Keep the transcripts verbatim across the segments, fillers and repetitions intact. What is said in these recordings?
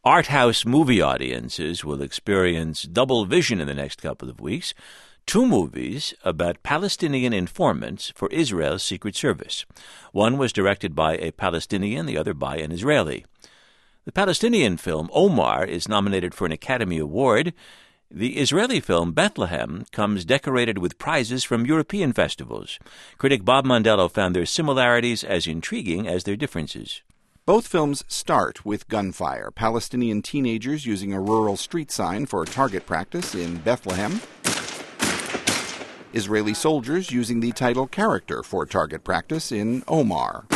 art house movie audiences will experience double vision in the next couple of weeks. Two movies about Palestinian informants for Israel's Secret Service. One was directed by a Palestinian, the other by an Israeli. The Palestinian film Omar is nominated for an Academy Award. The Israeli film Bethlehem comes decorated with prizes from European festivals. Critic Bob Mondello found their similarities as intriguing as their differences. Both films start with gunfire. Palestinian teenagers using a rural street sign for target practice in Bethlehem. Israeli soldiers using the title character for target practice in Omar.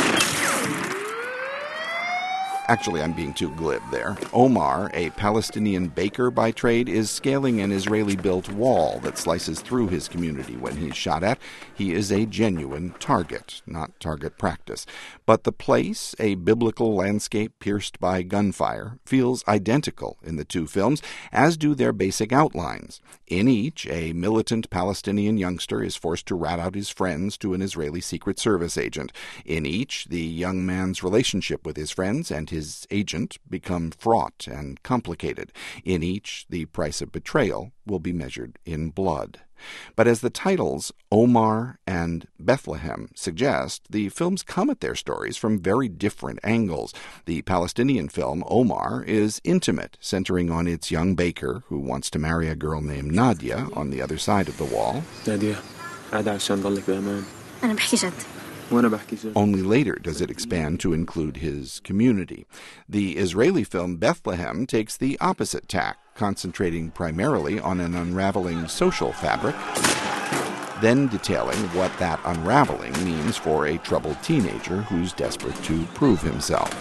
Actually, I'm being too glib there. Omar, a Palestinian baker by trade, is scaling an Israeli-built wall that slices through his community when he's shot at. He is a genuine target, not target practice. But the place, a biblical landscape pierced by gunfire, feels identical in the two films, as do their basic outlines. In each, a militant Palestinian youngster is forced to rat out his friends to an Israeli Secret Service agent. In each, the young man's relationship with his friends and his His agent become fraught and complicated. In each, the price of betrayal will be measured in blood. But as the titles Omar and Bethlehem suggest, the films come at their stories from very different angles. The Palestinian film Omar is intimate, centering on its young baker who wants to marry a girl named Nadia on the other side of the wall. Nadia, قاعدة عشان ضلك بأمان. أنا بحكي جد. Only later does it expand to include his community. The Israeli film Bethlehem takes the opposite tack, concentrating primarily on an unraveling social fabric, then detailing what that unraveling means for a troubled teenager who's desperate to prove himself.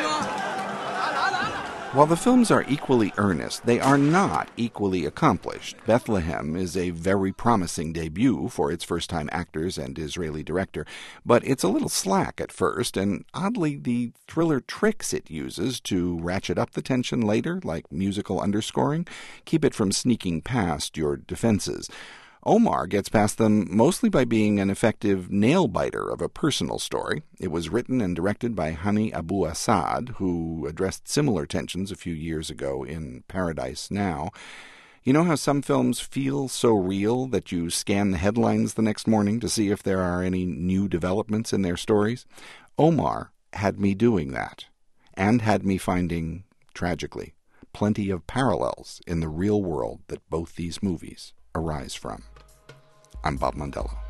While the films are equally earnest, they are not equally accomplished. Bethlehem is a very promising debut for its first-time actors and Israeli director, but it's a little slack at first, and oddly the thriller tricks it uses to ratchet up the tension later, like musical underscoring, keep it from sneaking past your defenses. Omar gets past them mostly by being an effective nail-biter of a personal story. It was written and directed by Hani Abu Assad, who addressed similar tensions a few years ago in Paradise Now. You know how some films feel so real that you scan the headlines the next morning to see if there are any new developments in their stories? Omar had me doing that, and had me finding, tragically, plenty of parallels in the real world that both these movies arise from. I'm Bob Mondello.